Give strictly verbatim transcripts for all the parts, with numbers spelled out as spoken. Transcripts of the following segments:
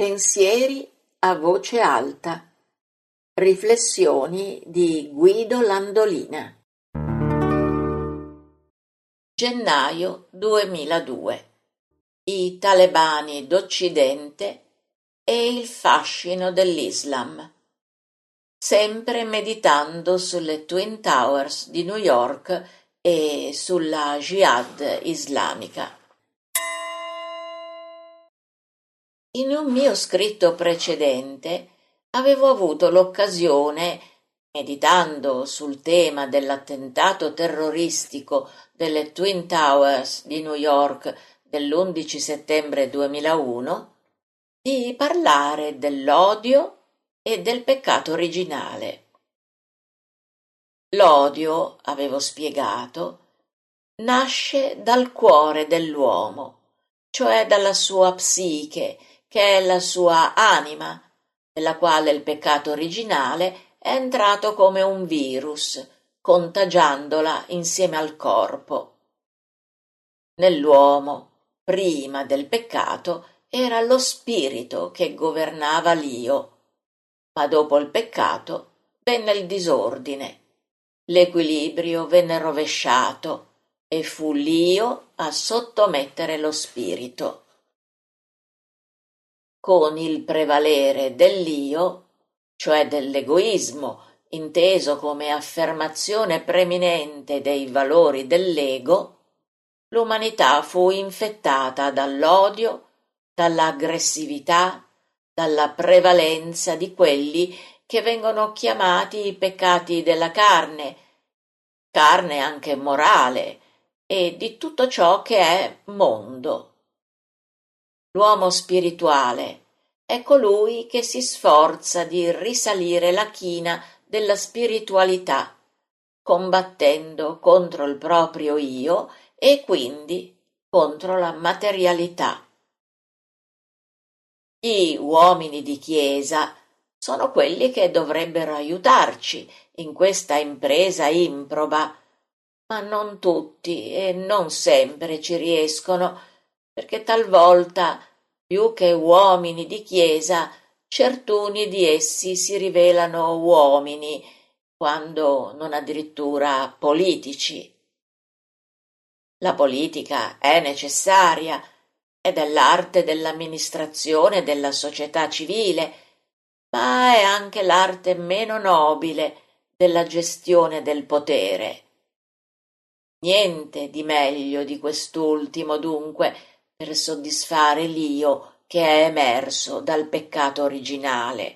Pensieri a voce alta. Riflessioni di Guido Landolina. Gennaio duemiladue. I talebani d'Occidente e il fascino dell'Islam. Sempre meditando sulle Twin Towers di New York e sulla Jihad islamica. In un mio scritto precedente avevo avuto l'occasione, meditando sul tema dell'attentato terroristico delle Twin Towers di New York dell'undici settembre duemilauno, di parlare dell'odio e del peccato originale. L'odio, avevo spiegato, nasce dal cuore dell'uomo, cioè dalla sua psiche, che è la sua anima, nella quale il peccato originale è entrato come un virus, contagiandola insieme al corpo. Nell'uomo, prima del peccato, era lo spirito che governava l'io, ma dopo il peccato venne il disordine. L'equilibrio venne rovesciato e fu l'io a sottomettere lo spirito. Con il prevalere dell'io, cioè dell'egoismo, inteso come affermazione preminente dei valori dell'ego, l'umanità fu infettata dall'odio, dall'aggressività, dalla prevalenza di quelli che vengono chiamati i peccati della carne, carne anche morale, e di tutto ciò che è mondo. L'uomo spirituale è colui che si sforza di risalire la china della spiritualità, combattendo contro il proprio io e quindi contro la materialità. Gli uomini di Chiesa sono quelli che dovrebbero aiutarci in questa impresa improba, ma non tutti e non sempre ci riescono, perché talvolta, più che uomini di Chiesa, certuni di essi si rivelano uomini, quando non addirittura politici. La politica è necessaria ed è l'arte dell'amministrazione della società civile, ma è anche l'arte meno nobile della gestione del potere. Niente di meglio di quest'ultimo, dunque, per soddisfare l'io che è emerso dal peccato originale.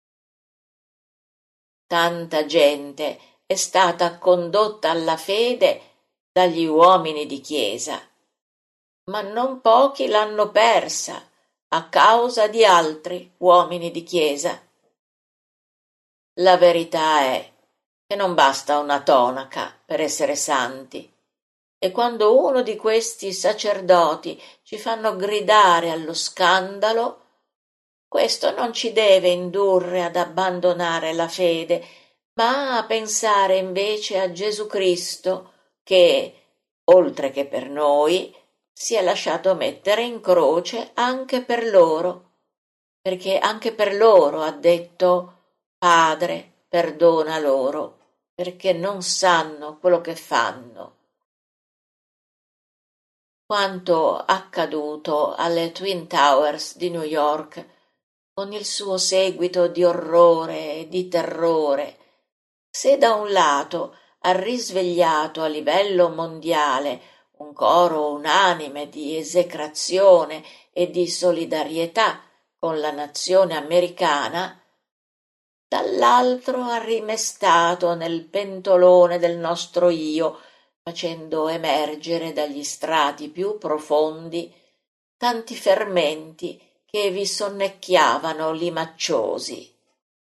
Tanta gente è stata condotta alla fede dagli uomini di Chiesa, ma non pochi l'hanno persa a causa di altri uomini di Chiesa. La verità è che non basta una tonaca per essere santi, e quando uno di questi sacerdoti ci fanno gridare allo scandalo, questo non ci deve indurre ad abbandonare la fede, ma a pensare invece a Gesù Cristo che, oltre che per noi, si è lasciato mettere in croce anche per loro, perché anche per loro ha detto: Padre, perdona loro, perché non sanno quello che fanno. Quanto accaduto alle Twin Towers di New York, con il suo seguito di orrore e di terrore, se da un lato ha risvegliato a livello mondiale un coro unanime di esecrazione e di solidarietà con la nazione americana, dall'altro ha rimestato nel pentolone del nostro io, facendo emergere dagli strati più profondi tanti fermenti che vi sonnecchiavano limacciosi.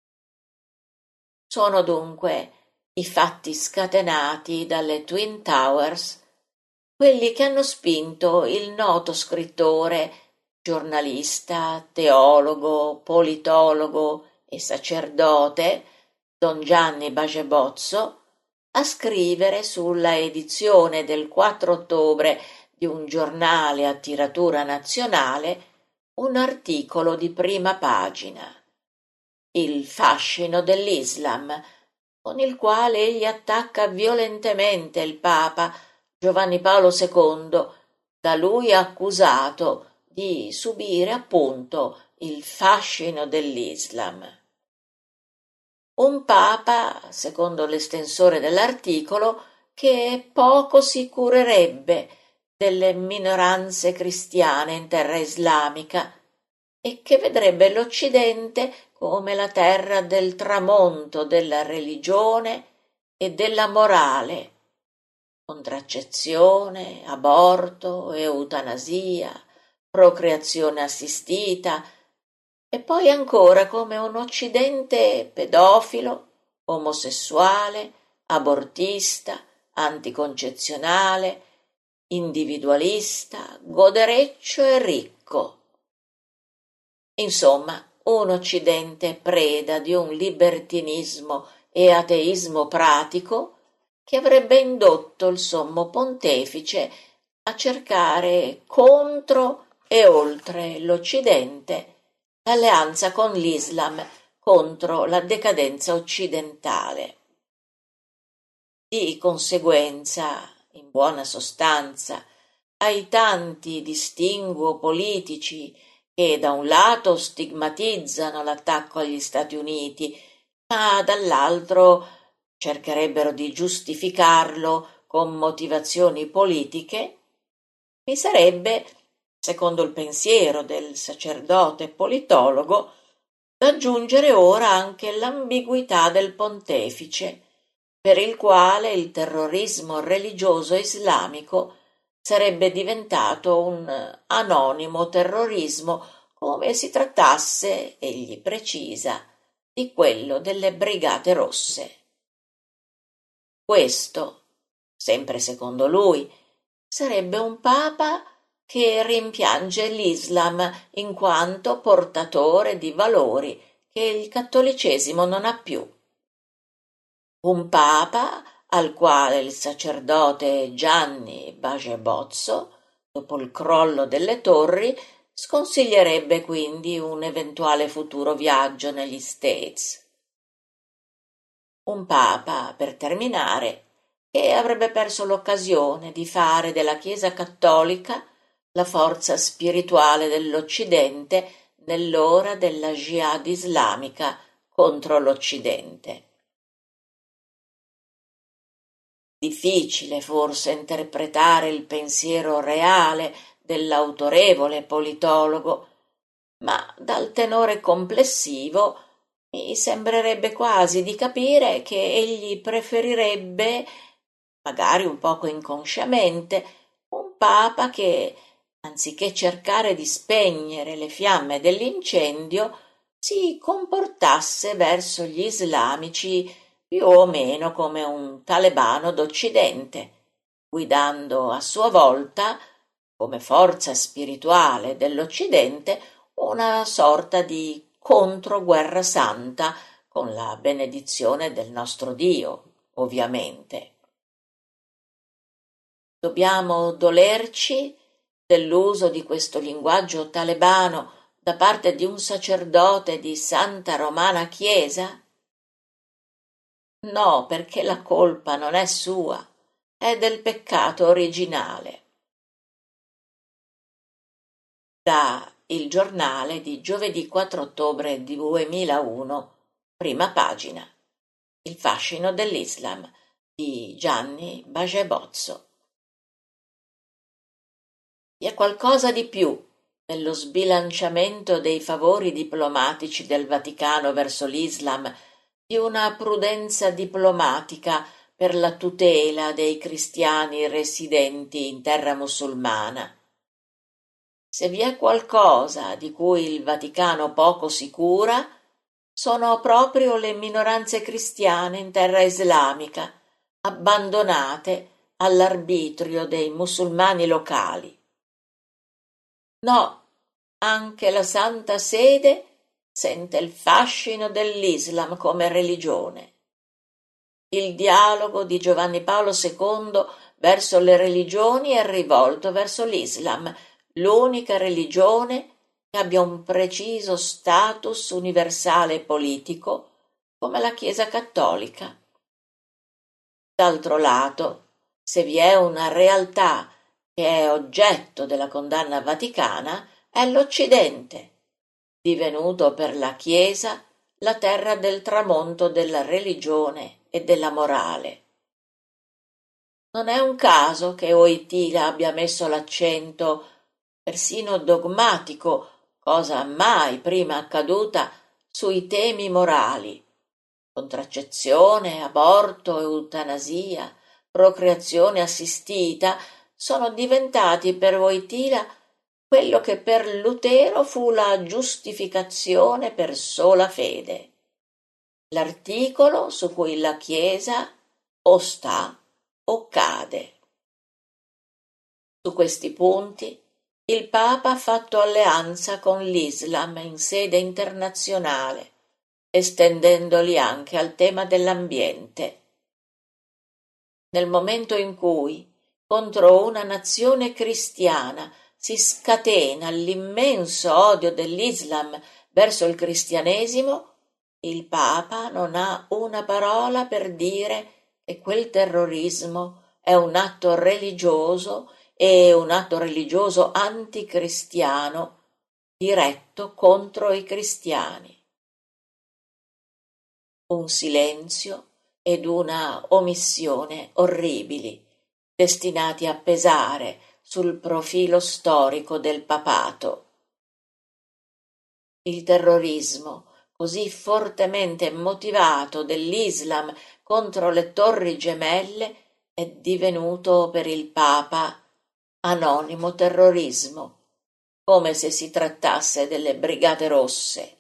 Sono dunque i fatti scatenati dalle Twin Towers quelli che hanno spinto il noto scrittore, giornalista, teologo, politologo e sacerdote Don Gianni Baget-Bozzo a scrivere sulla edizione del quattro ottobre di un giornale a tiratura nazionale un articolo di prima pagina, il fascino dell'Islam, con il quale egli attacca violentemente il Papa Giovanni Paolo secondo, da lui accusato di subire appunto il fascino dell'Islam. Un Papa, secondo l'estensore dell'articolo, che poco si curerebbe delle minoranze cristiane in terra islamica e che vedrebbe l'Occidente come la terra del tramonto della religione e della morale, contraccezione, aborto, eutanasia, procreazione assistita, e poi ancora come un Occidente pedofilo, omosessuale, abortista, anticoncezionale, individualista, godereccio e ricco. Insomma, un Occidente preda di un libertinismo e ateismo pratico che avrebbe indotto il sommo pontefice a cercare contro e oltre l'Occidente l'alleanza con l'Islam contro la decadenza occidentale. Di conseguenza, in buona sostanza, ai tanti distinguo politici che da un lato stigmatizzano l'attacco agli Stati Uniti, ma dall'altro cercherebbero di giustificarlo con motivazioni politiche, vi sarebbe, secondo il pensiero del sacerdote politologo, da aggiungere ora anche l'ambiguità del pontefice, per il quale il terrorismo religioso islamico sarebbe diventato un anonimo terrorismo, come si trattasse, egli precisa, di quello delle Brigate Rosse. Questo, sempre secondo lui, sarebbe un papa che rimpiange l'Islam in quanto portatore di valori che il cattolicesimo non ha più. Un papa al quale il sacerdote Gianni Baget-Bozzo, dopo il crollo delle torri, sconsiglierebbe quindi un eventuale futuro viaggio negli States. Un papa, per terminare, che avrebbe perso l'occasione di fare della Chiesa cattolica la forza spirituale dell'Occidente nell'ora della jihad islamica contro l'Occidente. Difficile forse interpretare il pensiero reale dell'autorevole politologo, ma dal tenore complessivo mi sembrerebbe quasi di capire che egli preferirebbe, magari un poco inconsciamente, un papa che, anziché cercare di spegnere le fiamme dell'incendio, si comportasse verso gli islamici più o meno come un talebano d'Occidente, guidando a sua volta, come forza spirituale dell'Occidente, una sorta di controguerra santa con la benedizione del nostro Dio, ovviamente. Dobbiamo dolerci dell'uso di questo linguaggio talebano da parte di un sacerdote di Santa Romana Chiesa? No, perché la colpa non è sua, è del peccato originale. Da Il Giornale di giovedì quattro ottobre duemilauno, prima pagina. Il fascino dell'Islam di Gianni Baget-Bozzo. Vi è qualcosa di più nello sbilanciamento dei favori diplomatici del Vaticano verso l'Islam, di una prudenza diplomatica per la tutela dei cristiani residenti in terra musulmana. Se vi è qualcosa di cui il Vaticano poco si cura, sono proprio le minoranze cristiane in terra islamica, abbandonate all'arbitrio dei musulmani locali. No, anche la Santa Sede sente il fascino dell'Islam come religione. Il dialogo di Giovanni Paolo secondo verso le religioni è rivolto verso l'Islam, l'unica religione che abbia un preciso status universale e politico come la Chiesa cattolica. D'altro lato, se vi è una realtà che è oggetto della condanna vaticana, è l'Occidente, divenuto per la Chiesa la terra del tramonto della religione e della morale. Non è un caso che Wojtyla abbia messo l'accento, persino dogmatico, cosa mai prima accaduta, sui temi morali: contraccezione, aborto, eutanasia, procreazione assistita sono diventati per Wojtyla quello che per Lutero fu la giustificazione per sola fede, l'articolo su cui la Chiesa o sta o cade. Su questi punti il Papa ha fatto alleanza con l'Islam in sede internazionale, estendendoli anche al tema dell'ambiente. Nel momento in cui contro una nazione cristiana si scatena l'immenso odio dell'Islam verso il cristianesimo, il Papa non ha una parola per dire che quel terrorismo è un atto religioso e un atto religioso anticristiano diretto contro i cristiani. Un silenzio ed una omissione orribili, destinati a pesare sul profilo storico del papato. Il terrorismo, così fortemente motivato dell'Islam contro le Torri Gemelle, è divenuto per il Papa anonimo terrorismo, come se si trattasse delle Brigate Rosse.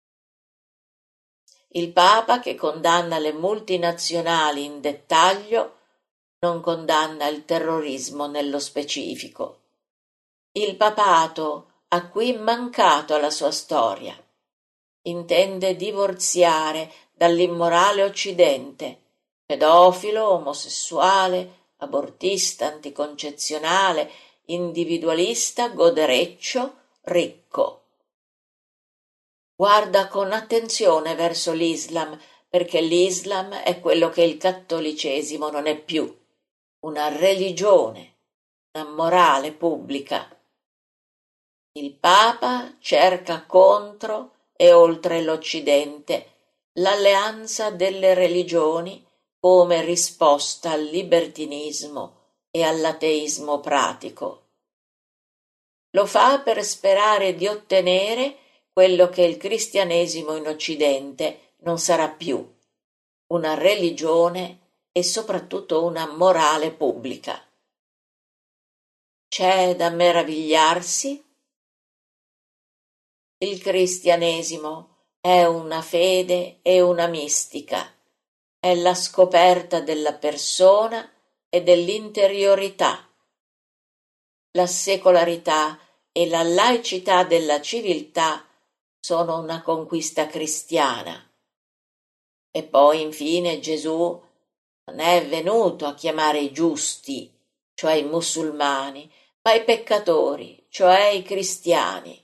Il Papa, che condanna le multinazionali in dettaglio, non condanna il terrorismo nello specifico. Il papato ha qui mancato alla sua storia. Intende divorziare dall'immorale Occidente, pedofilo, omosessuale, abortista, anticoncezionale, individualista, godereccio, ricco. Guarda con attenzione verso l'Islam, perché l'Islam è quello che il cattolicesimo non è più, una religione, una morale pubblica. Il Papa cerca contro e oltre l'Occidente l'alleanza delle religioni come risposta al libertinismo e all'ateismo pratico. Lo fa per sperare di ottenere quello che il cristianesimo in Occidente non sarà più, una religione e soprattutto una morale pubblica. C'è da meravigliarsi? Il cristianesimo è una fede e una mistica, è la scoperta della persona e dell'interiorità. La secolarità e la laicità della civiltà sono una conquista cristiana. E poi infine Gesù non è venuto a chiamare i giusti, cioè i musulmani, ma i peccatori, cioè i cristiani.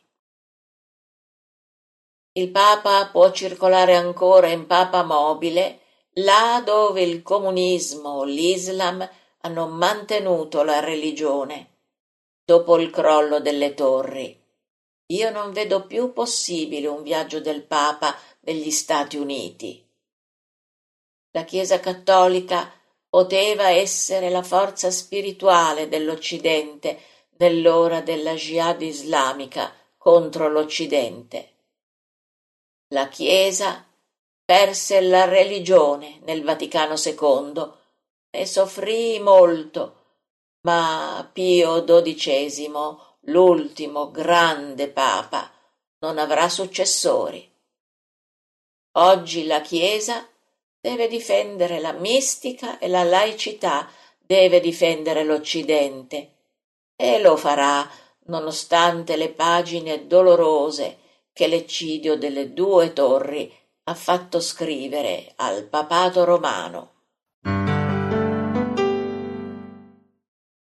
Il Papa può circolare ancora in Papa mobile là dove il comunismo o l'Islam hanno mantenuto la religione dopo il crollo delle torri. Io non vedo più possibile un viaggio del Papa negli Stati Uniti. La Chiesa cattolica poteva essere la forza spirituale dell'Occidente nell'ora della jihad islamica contro l'Occidente. La Chiesa perse la religione nel Vaticano secondo, ne soffrì molto, ma Pio dodicesimo, l'ultimo grande Papa, non avrà successori. Oggi la Chiesa deve difendere la mistica e la laicità, deve difendere l'Occidente, e lo farà nonostante le pagine dolorose che l'eccidio delle due torri ha fatto scrivere al papato romano.